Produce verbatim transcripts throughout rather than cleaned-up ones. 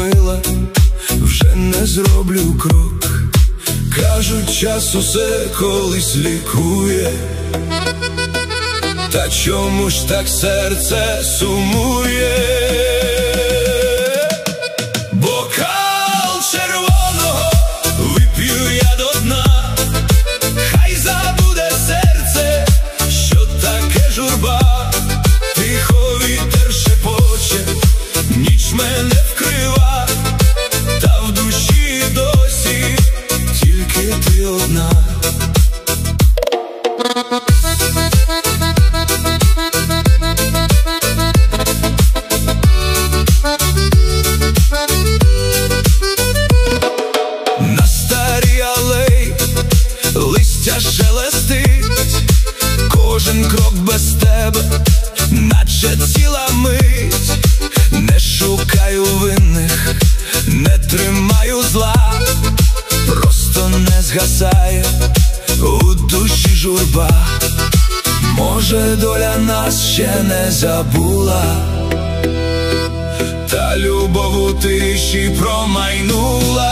мила, вже не зроблю крок. Кажуть, час усе колись лікує. Та чому ж так серце сумує? Бокал червоного вип'ю я до дна, хай забуде серце, що таке журба. Тихо вітер шепоче, ніч мене вкрива, та в душі досі тільки ти одна. На старій алеї листя шелестить, кожен крок без тебе, наче ціла мить. Не шукаю винних, не тримаю зла, просто не згасає у душі журба. Може, доля нас ще не забула, та любов у тиші промайнула.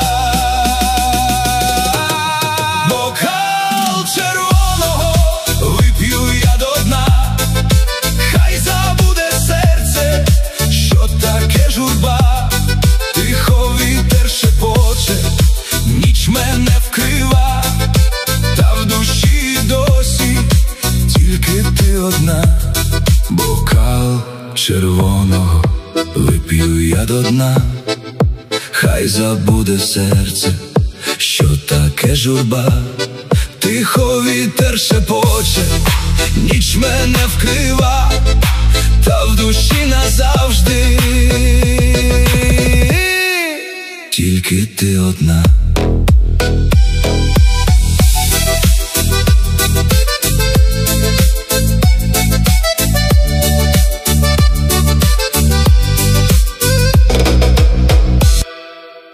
Бокал червоного вип'ю я до дна, хай забуде серце, що таке журба. Тихо вітер шепоче, ніч мене вкрива, та в душі досі тільки ти одна. Бокал червоного вип'ю я до дна, хай забуде серце, що таке журба. Тихо вітер шепоче, ніч мене вкрива, та в душі назавжди тільки ти одна.